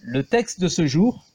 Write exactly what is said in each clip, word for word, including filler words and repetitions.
Le texte de ce jour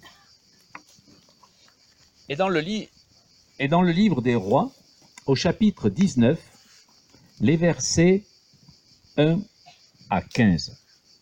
est dans le, li est dans le livre des Rois, au chapitre dix-neuf, les versets un à quinze.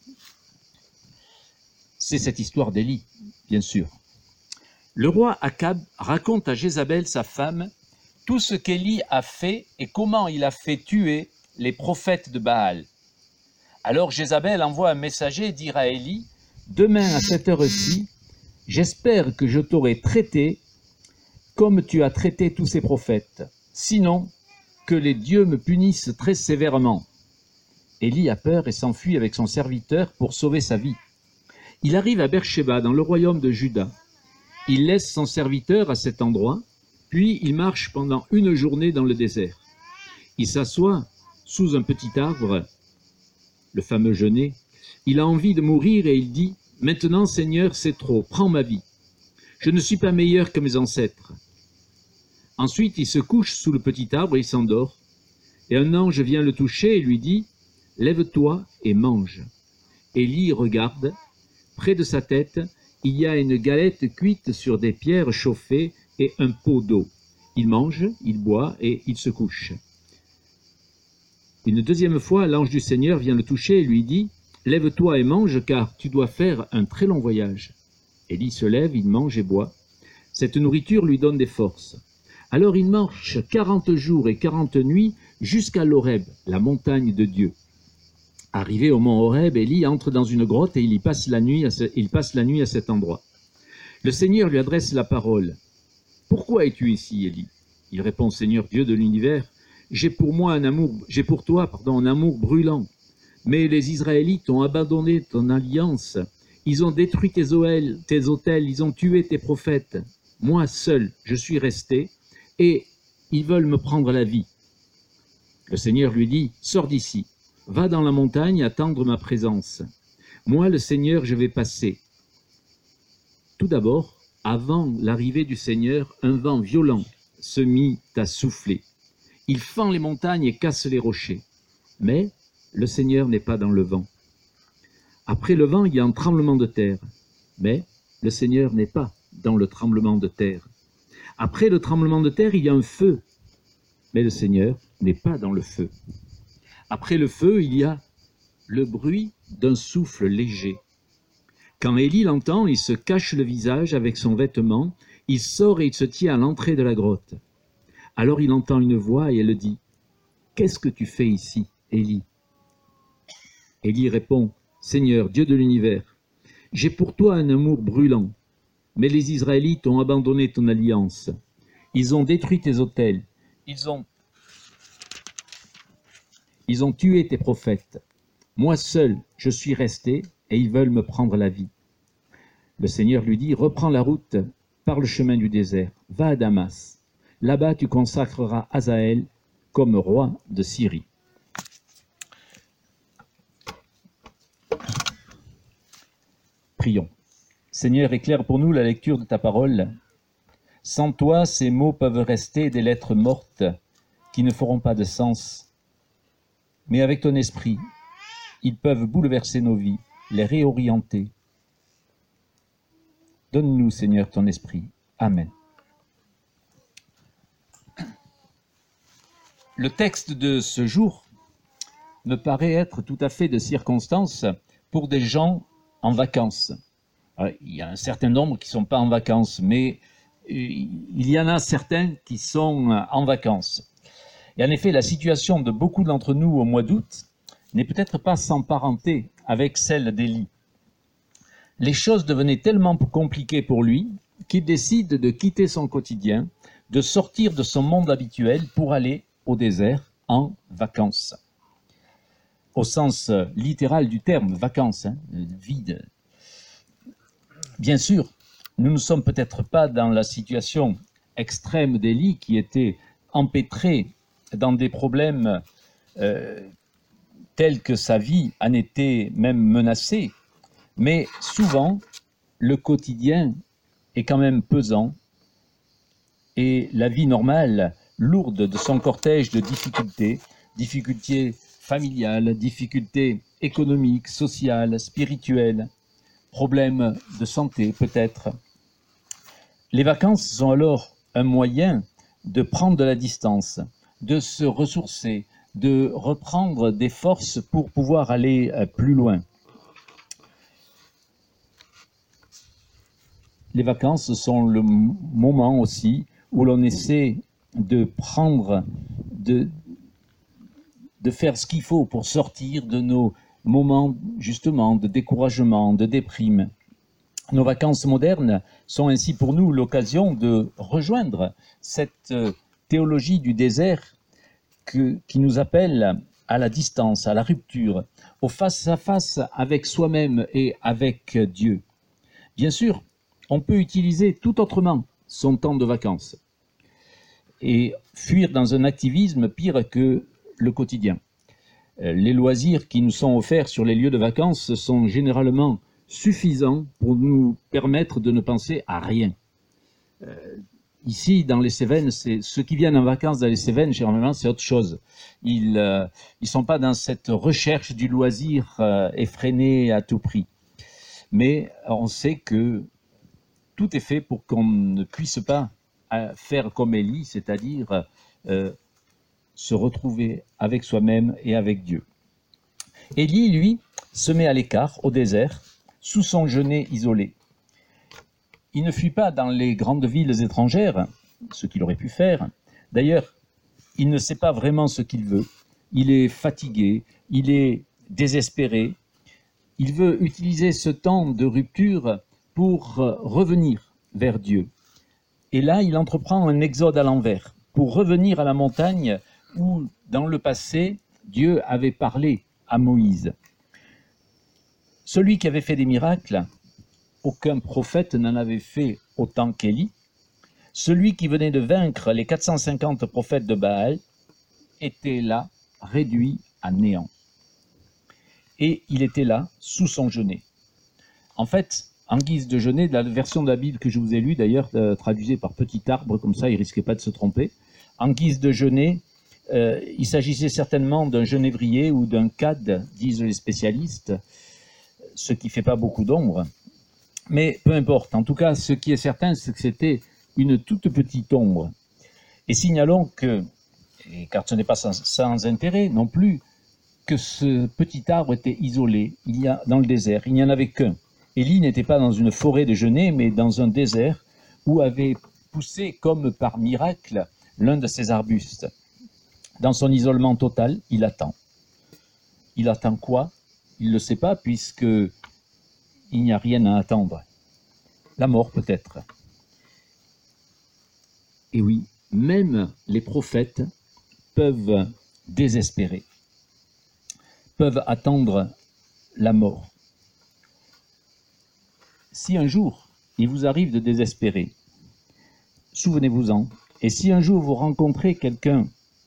C'est cette histoire d'Élie, bien sûr. Le roi Akab raconte à Jézabel, sa femme, tout ce qu'Élie a fait et comment il a fait tuer les prophètes de Baal. Alors Jézabel envoie un messager dire à Élie, « Demain à cette heure-ci, j'espère que je t'aurai traité comme tu as traité tous ces prophètes. Sinon, que les dieux me punissent très sévèrement. » Élie a peur et s'enfuit avec son serviteur pour sauver sa vie. Il arrive à Beersheba, dans le royaume de Juda. Il laisse son serviteur à cet endroit, puis il marche pendant une journée dans le désert. Il s'assoit sous un petit arbre, le fameux genêt. Il a envie de mourir et il dit, « Maintenant, Seigneur, c'est trop, prends ma vie. Je ne suis pas meilleur que mes ancêtres. » Ensuite, il se couche sous le petit arbre et il s'endort. Et un ange vient le toucher et lui dit, « Lève-toi et mange. » Élie regarde. Près de sa tête, il y a une galette cuite sur des pierres chauffées et un pot d'eau. Il mange, il boit et il se couche. Une deuxième fois, l'ange du Seigneur vient le toucher et lui dit, « Lève-toi et mange, car tu dois faire un très long voyage. » Élie se lève, il mange et boit. Cette nourriture lui donne des forces. Alors il marche quarante jours et quarante nuits jusqu'à l'Horeb, la montagne de Dieu. Arrivé au mont Horeb, Élie entre dans une grotte et il y passe la nuit à, ce, il passe la nuit à cet endroit. Le Seigneur lui adresse la parole. « Pourquoi es-tu ici, Élie ?» Il répond, « Seigneur Dieu de l'univers, j'ai pour moi un amour, j'ai pour toi, pardon, un amour brûlant. Mais les Israélites ont abandonné ton alliance. Ils ont détruit tes autels, tes autels, ils ont tué tes prophètes. Moi seul, je suis resté, et ils veulent me prendre la vie. » Le Seigneur lui dit, « Sors d'ici. Va dans la montagne attendre ma présence. Moi, le Seigneur, je vais passer. » Tout d'abord, avant l'arrivée du Seigneur, un vent violent se mit à souffler. Il fend les montagnes et casse les rochers. Mais le Seigneur n'est pas dans le vent. Après le vent, il y a un tremblement de terre. Mais le Seigneur n'est pas dans le tremblement de terre. Après le tremblement de terre, il y a un feu. Mais le Seigneur n'est pas dans le feu. Après le feu, il y a le bruit d'un souffle léger. Quand Élie l'entend, il se cache le visage avec son vêtement, il sort et il se tient à l'entrée de la grotte. Alors il entend une voix et elle dit, « Qu'est-ce que tu fais ici, Élie ?» Élie répond, « Seigneur, Dieu de l'univers, j'ai pour toi un amour brûlant, mais les Israélites ont abandonné ton alliance. Ils ont détruit tes autels, ils ont Ils ont tué tes prophètes. Moi seul, je suis resté, et ils veulent me prendre la vie. » Le Seigneur lui dit, « Reprends la route par le chemin du désert. Va à Damas. Là-bas, tu consacreras Hazaël comme roi de Syrie. » Prions. Seigneur, éclaire pour nous la lecture de ta parole. Sans toi, ces mots peuvent rester des lettres mortes qui ne feront pas de sens. Mais avec ton esprit, ils peuvent bouleverser nos vies, les réorienter. Donne-nous, Seigneur, ton esprit. Amen. Le texte de ce jour me paraît être tout à fait de circonstance pour des gens en vacances. Alors, il y a un certain nombre qui ne sont pas en vacances, mais il y en a certains qui sont en vacances. Et en effet, la situation de beaucoup d'entre nous au mois d'août n'est peut-être pas sans parenté avec celle d'Élie. Les choses devenaient tellement compliquées pour lui qu'il décide de quitter son quotidien, de sortir de son monde habituel pour aller au désert en vacances. Au sens littéral du terme, vacances, hein, vide. Bien sûr, nous ne sommes peut-être pas dans la situation extrême d'Élie qui était empêtré dans des problèmes euh, tels que sa vie en était même menacée, mais souvent, le quotidien est quand même pesant et la vie normale, lourde de son cortège de difficultés, difficultés familiales, difficultés économiques, sociales, spirituelles, problèmes de santé peut-être. Les vacances sont alors un moyen de prendre de la distance, de se ressourcer, de reprendre des forces pour pouvoir aller plus loin. Les vacances sont le moment aussi où l'on essaie de prendre, de, de faire ce qu'il faut pour sortir de nos moments justement de découragement, de déprime. Nos vacances modernes sont ainsi pour nous l'occasion de rejoindre cette théologie du désert que, qui nous appelle à la distance, à la rupture, au face-à-face avec soi-même et avec Dieu. Bien sûr, on peut utiliser tout autrement son temps de vacances et fuir dans un activisme pire que le quotidien. Les loisirs qui nous sont offerts sur les lieux de vacances sont généralement suffisants pour nous permettre de ne penser à rien. Euh, ici, dans les Cévennes, c'est, ceux qui viennent en vacances dans les Cévennes, généralement, c'est autre chose. Ils ne euh, sont pas dans cette recherche du loisir euh, effréné à tout prix. Mais on sait que tout est fait pour qu'on ne puisse pas faire comme Élie, c'est-à-dire euh, se retrouver avec soi-même et avec Dieu. Élie, lui, se met à l'écart, au désert, sous son genêt isolé. Il ne fuit pas dans les grandes villes étrangères, ce qu'il aurait pu faire. D'ailleurs, il ne sait pas vraiment ce qu'il veut. Il est fatigué, il est désespéré. Il veut utiliser ce temps de rupture pour revenir vers Dieu. Et là, il entreprend un exode à l'envers, pour revenir à la montagne où, dans le passé, Dieu avait parlé à Moïse. Celui qui avait fait des miracles, aucun prophète n'en avait fait autant qu'Élie. Celui qui venait de vaincre les quatre cent cinquante prophètes de Baal était là, réduit à néant. Et il était là, sous son genêt. En fait, en guise de genêt, la version de la Bible que je vous ai lue, d'ailleurs, euh, traduisée par petit arbre, comme ça, il ne risquait pas de se tromper. En guise de genêt, euh, il s'agissait certainement d'un genévrier ou d'un cad, disent les spécialistes, ce qui ne fait pas beaucoup d'ombre. Mais peu importe. En tout cas, ce qui est certain, c'est que c'était une toute petite ombre. Et signalons que, et car ce n'est pas sans, sans intérêt non plus, que ce petit arbre était isolé il y a, dans le désert. Il n'y en avait qu'un. Élie n'était pas dans une forêt de genêt, mais dans un désert où avait poussé, comme par miracle, l'un de ces arbustes. Dans son isolement total, il attend. Il attend quoi? Il ne le sait pas, puisque il n'y a rien à attendre. La mort, peut-être. Et oui, même les prophètes peuvent désespérer, peuvent attendre la mort. Si un jour, il vous arrive de désespérer, souvenez-vous-en, et si un jour vous rencontrez quelqu'un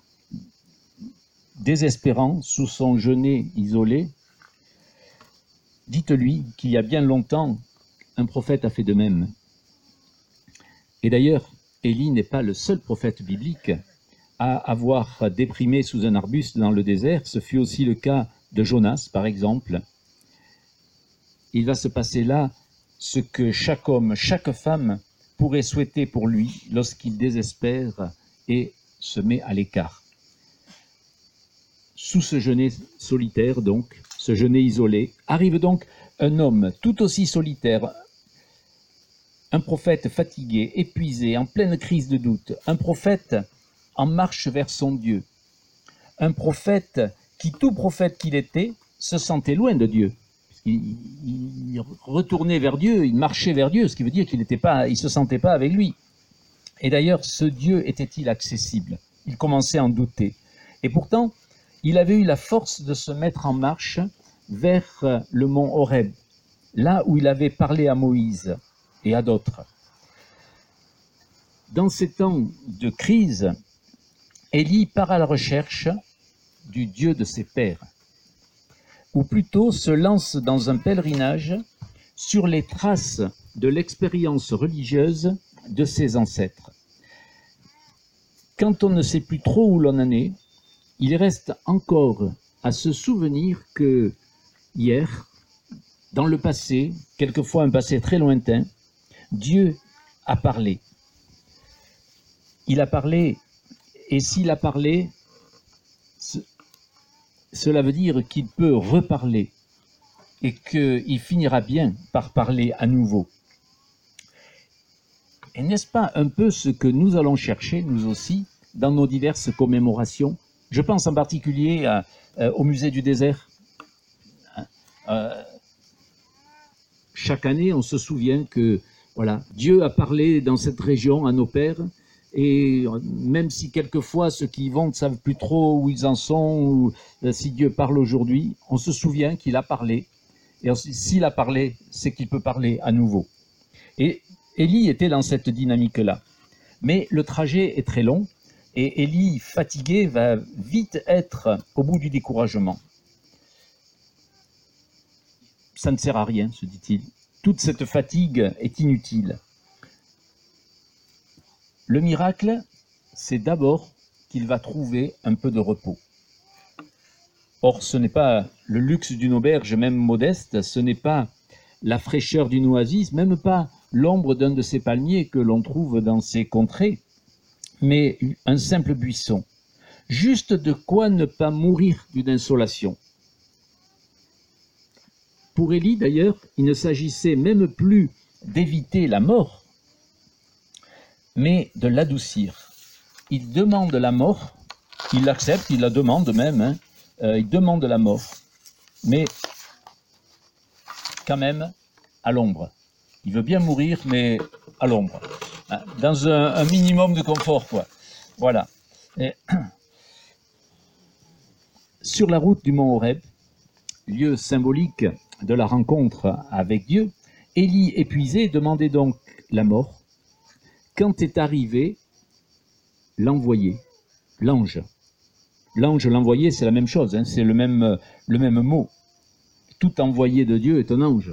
désespérant, sous son genêt isolé, dites-lui qu'il y a bien longtemps, un prophète a fait de même. Et d'ailleurs, Élie n'est pas le seul prophète biblique à avoir déprimé sous un arbuste dans le désert. Ce fut aussi le cas de Jonas, par exemple. Il va se passer là ce que chaque homme, chaque femme pourrait souhaiter pour lui lorsqu'il désespère et se met à l'écart. Sous ce genêt solitaire, donc, ce genêt isolé, arrive donc un homme tout aussi solitaire, un prophète fatigué, épuisé, en pleine crise de doute, un prophète en marche vers son Dieu, un prophète qui, tout prophète qu'il était, se sentait loin de Dieu. Il, il retournait vers Dieu, il marchait vers Dieu, ce qui veut dire qu'il n'était pas, il ne se sentait pas avec lui. Et d'ailleurs, ce Dieu était-il accessible? Il commençait à en douter. Et pourtant, il avait eu la force de se mettre en marche vers le mont Horeb, là où il avait parlé à Moïse et à d'autres. Dans ces temps de crise, Élie part à la recherche du Dieu de ses pères, ou plutôt se lance dans un pèlerinage sur les traces de l'expérience religieuse de ses ancêtres. Quand on ne sait plus trop où l'on en est, il reste encore à se souvenir que hier, dans le passé, quelquefois un passé très lointain, Dieu a parlé. Il a parlé, et s'il a parlé, ce, cela veut dire qu'il peut reparler et qu'il finira bien par parler à nouveau. Et n'est-ce pas un peu ce que nous allons chercher, nous aussi, dans nos diverses commémorations? Je pense en particulier à, euh, au musée du désert. Euh, chaque année, on se souvient que voilà, Dieu a parlé dans cette région à nos pères, et même si quelquefois ceux qui y vont ne savent plus trop où ils en sont, ou euh, si Dieu parle aujourd'hui, on se souvient qu'il a parlé, et s'il a parlé, c'est qu'il peut parler à nouveau. Et Élie était dans cette dynamique-là. Mais le trajet est très long, et Élie, fatigué, va vite être au bout du découragement. Ça ne sert à rien, se dit-il. Toute cette fatigue est inutile. Le miracle, c'est d'abord qu'il va trouver un peu de repos. Or, ce n'est pas le luxe d'une auberge, même modeste, ce n'est pas la fraîcheur d'une oasis, même pas l'ombre d'un de ces palmiers que l'on trouve dans ces contrées, mais un simple buisson. Juste de quoi ne pas mourir d'une insolation. Pour Élie, d'ailleurs, il ne s'agissait même plus d'éviter la mort, mais de l'adoucir. Il demande la mort, il l'accepte, il la demande même, hein, euh, il demande la mort, mais quand même à l'ombre. Il veut bien mourir, mais à l'ombre, hein, dans un, un minimum de confort, quoi. Voilà. Et, sur la route du mont Horeb, lieu symbolique de la rencontre avec Dieu, Élie, épuisé, demandait donc la mort. Quand est arrivé l'envoyé, l'ange. L'ange, l'envoyé, c'est la même chose, hein, c'est le même, le même mot. Tout envoyé de Dieu est un ange.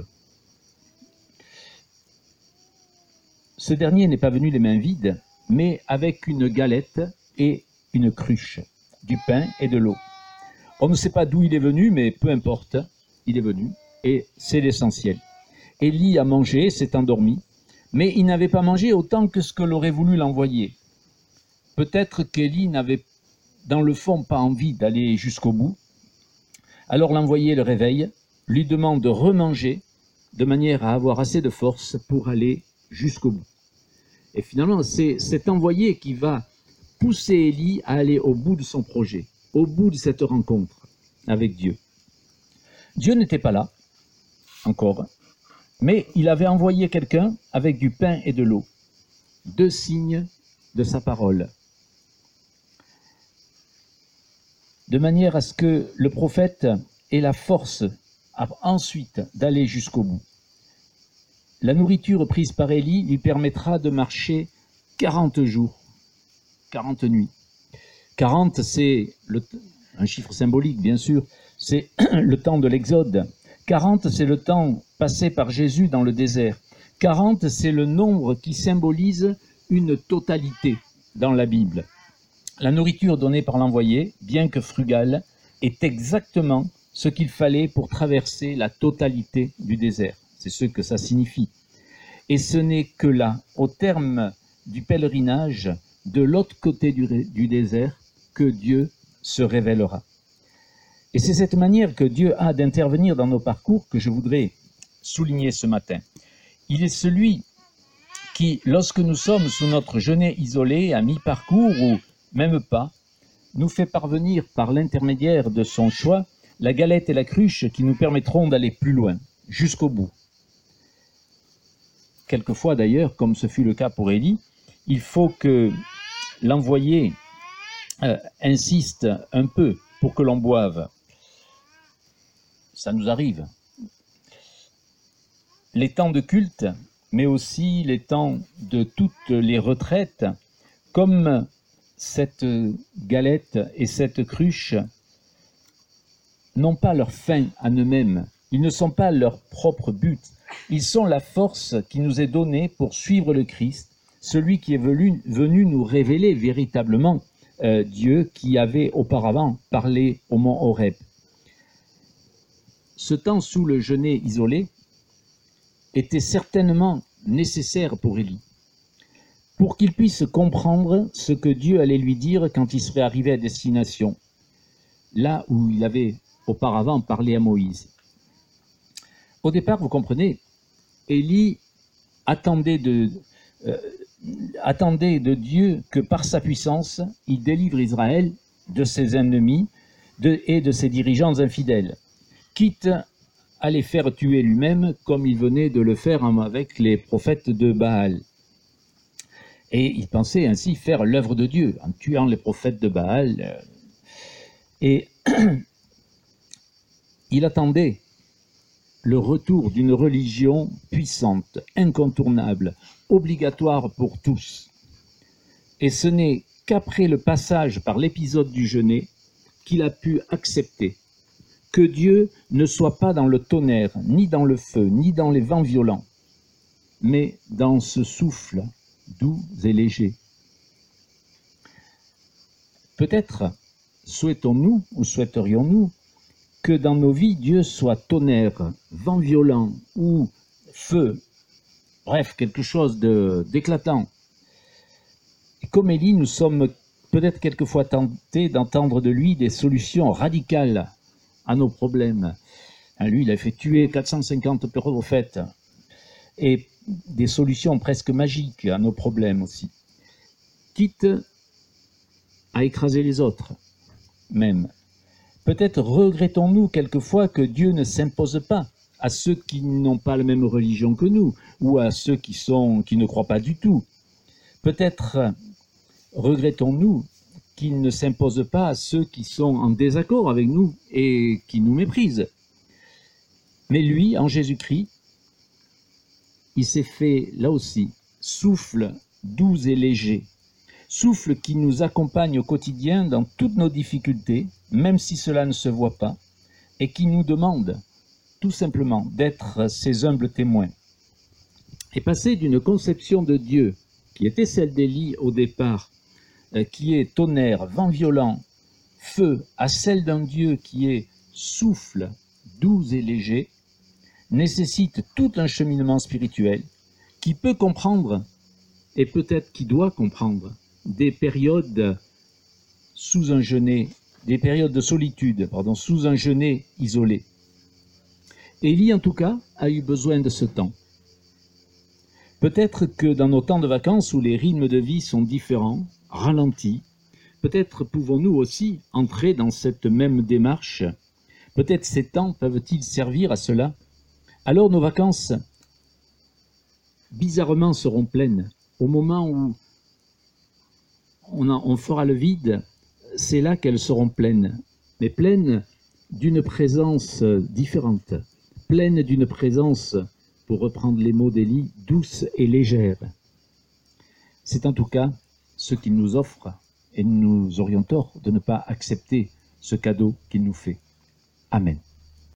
Ce dernier n'est pas venu les mains vides, mais avec une galette et une cruche, du pain et de l'eau. On ne sait pas d'où il est venu, mais peu importe, il est venu, et c'est l'essentiel. Élie a mangé, s'est endormi, mais il n'avait pas mangé autant que ce que l'aurait voulu l'envoyer. Peut-être qu'Élie n'avait dans le fond pas envie d'aller jusqu'au bout. Alors l'envoyé le réveille, lui demande de remanger, de manière à avoir assez de force pour aller jusqu'au bout. Et finalement, c'est cet envoyé qui va pousser Élie à aller au bout de son projet, au bout de cette rencontre avec Dieu. Dieu n'était pas là, encore, mais il avait envoyé quelqu'un avec du pain et de l'eau, deux signes de sa parole, de manière à ce que le prophète ait la force à, ensuite d'aller jusqu'au bout. La nourriture prise par Élie lui permettra de marcher quarante jours, quarante nuits. quarante, c'est le, un chiffre symbolique, bien sûr, c'est le temps de l'Exode. quarante, c'est le temps passé par Jésus dans le désert. quarante, c'est le nombre qui symbolise une totalité dans la Bible. La nourriture donnée par l'envoyé, bien que frugale, est exactement ce qu'il fallait pour traverser la totalité du désert. C'est ce que ça signifie. Et ce n'est que là, au terme du pèlerinage, de l'autre côté du, du désert, que Dieu se révélera. Et c'est cette manière que Dieu a d'intervenir dans nos parcours que je voudrais souligner ce matin. Il est celui qui, lorsque nous sommes sous notre genêt isolé, à mi-parcours ou même pas, nous fait parvenir par l'intermédiaire de son choix la galette et la cruche qui nous permettront d'aller plus loin, jusqu'au bout. Quelquefois d'ailleurs, comme ce fut le cas pour Élie, il faut que l'envoyé euh, insiste un peu pour que l'on boive. Ça nous arrive. Les temps de culte, mais aussi les temps de toutes les retraites, comme cette galette et cette cruche, n'ont pas leur fin à eux-mêmes. Ils ne sont pas leur propre but. Ils sont la force qui nous est donnée pour suivre le Christ, celui qui est venu, venu nous révéler véritablement euh, Dieu qui avait auparavant parlé au mont Horeb. ce temps sous le genêt isolé était certainement nécessaire pour Élie, pour qu'il puisse comprendre ce que Dieu allait lui dire quand il serait arrivé à destination, là où il avait auparavant parlé à Moïse. Au départ, vous comprenez, Élie attendait de, euh, attendait de Dieu que par sa puissance, il délivre Israël de ses ennemis de, et de ses dirigeants infidèles, quitte à les faire tuer lui-même comme il venait de le faire avec les prophètes de Baal. Et il pensait ainsi faire l'œuvre de Dieu en tuant les prophètes de Baal. Et il attendait le retour d'une religion puissante, incontournable, obligatoire pour tous. Et ce n'est qu'après le passage par l'épisode du genêt qu'il a pu accepter que Dieu ne soit pas dans le tonnerre, ni dans le feu, ni dans les vents violents, mais dans ce souffle doux et léger. Peut-être souhaitons-nous ou souhaiterions-nous que dans nos vies, Dieu soit tonnerre, vent violent ou feu, bref, quelque chose de, d'éclatant. Et comme Élie, nous sommes peut-être quelquefois tentés d'entendre de lui des solutions radicales à nos problèmes. Lui, il a fait tuer quatre cent cinquante prophètes et des solutions presque magiques à nos problèmes aussi, quitte à écraser les autres, même. Peut-être regrettons-nous quelquefois que Dieu ne s'impose pas à ceux qui n'ont pas la même religion que nous, ou à ceux qui, sont, qui ne croient pas du tout. Peut-être regrettons-nous qu'il ne s'impose pas à ceux qui sont en désaccord avec nous et qui nous méprisent. Mais lui, en Jésus-Christ, il s'est fait, là aussi, souffle doux et léger, souffle qui nous accompagne au quotidien dans toutes nos difficultés, même si cela ne se voit pas, et qui nous demande tout simplement d'être ses humbles témoins. Et passer d'une conception de Dieu, qui était celle d'Élie au départ, qui est tonnerre, vent violent, feu, à celle d'un Dieu qui est souffle, doux et léger, nécessite tout un cheminement spirituel qui peut comprendre, et peut-être qui doit comprendre, des périodes sous un genêt, des périodes de solitude, pardon, sous un genêt isolé. Élie, en tout cas, a eu besoin de ce temps. Peut-être que dans nos temps de vacances où les rythmes de vie sont différents, ralentis, peut-être pouvons-nous aussi entrer dans cette même démarche. Peut-être ces temps peuvent-ils servir à cela. Alors nos vacances, bizarrement, seront pleines. Au moment où on, en, on fera le vide, c'est là qu'elles seront pleines. Mais pleines d'une présence différente, pleines d'une présence, pour reprendre les mots d'Élie, douce et légère. C'est en tout cas ce qu'il nous offre, et nous aurions tort de ne pas accepter ce cadeau qu'il nous fait. Amen.